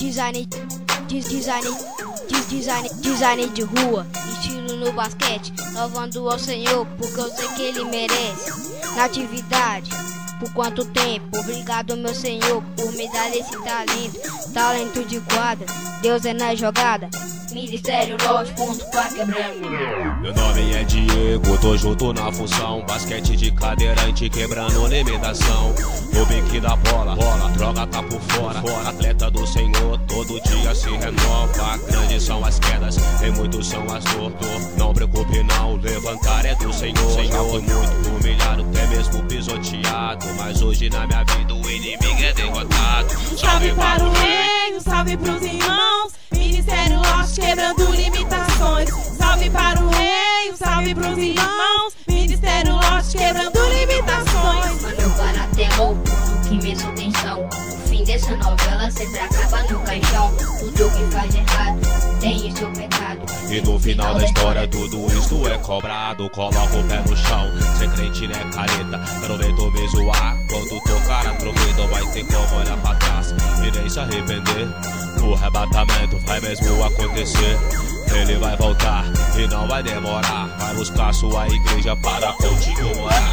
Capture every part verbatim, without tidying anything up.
Design, des, design, des, design, design de rua, estilo no basquete, louvando ao Senhor, porque eu sei que Ele merece. Na atividade, por quanto tempo? Obrigado, meu Senhor, por me dar esse talento, talento de quadra. Deus é na jogada. Ministério Lote, ponto pra quebrando. Meu nome é Diego, tô junto na função. Basquete de cadeirante, quebrando limitação. No bique da bola, bola, droga tá por fora, fora. Atleta do Senhor, todo dia se renova. Grandes são as quedas, tem muitos são as dor, dor. Não preocupe não, levantar é do Senhor. Já fui muito humilhado, até mesmo pisoteado, mas hoje na minha vida o inimigo é derrotado. Salve para o rei, um salve pros irmãos. Ministério Lost, quebrando limitações. Salve para o rei, um salve pros irmãos. Ministério Lost, quebrando limitações. Mano, para até louco, que mesmo atenção. O fim dessa novela sempre acaba no caixão. Tudo que faz errado tem o seu pecado. E no final da história tudo isso é cobrado. Coloca o pé no chão, ser crente não é careta. Quero ver tu me zoar, quando tocar a trombeta vai ter como olhar pra trás e nem se arrepender. O arrebatamento vai mesmo acontecer. Ele vai voltar e não vai demorar. Vai buscar sua igreja para contigo morar.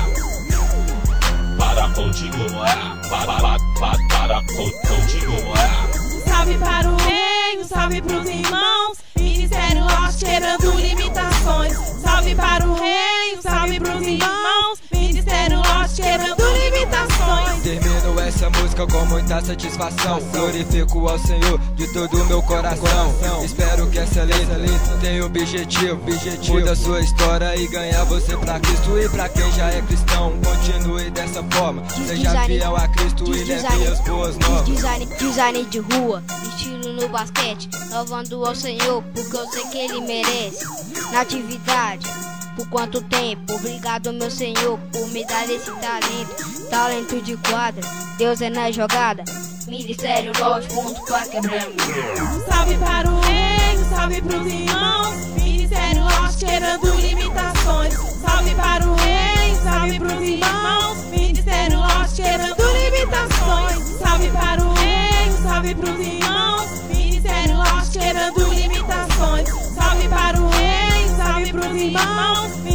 Para contigo morar. Para, para, para, para contigo morar. Salve para o rei, um salve pros irmãos. Ministério Lost, quebrando limitações. Salve para o rei, um salve pros irmãos. Ministério Lost, quebrando limitações. Termino essa música com muita satisfação. Glorifico ao Senhor de todo o meu coração. Espero que essa letra tenha um objetivo, objetivo. Muda sua história e ganhar você pra Cristo. E pra quem já é cristão, continue dessa forma. Seja fiel a Cristo e leve as boas novas. Design, design de rua, estilo no basquete, louvando ao Senhor, porque eu sei que Ele merece. Na atividade, por quanto tempo? Obrigado, meu Senhor, por me dar esse talento, talento de quadra. Deus é na jogada. Ministério Lote, ponto pra quebrando. Um salve para o rei, um salve pros irmãos. Ministério Lost, quebrando limitações. Salve para o rei, um salve pros irmãos. Ministério Lost, quebrando limitações. Salve para o rei, um salve pros irmãos. Ministério Lost, quebrando limitações. Salve para o rei, um salve pros irmãos.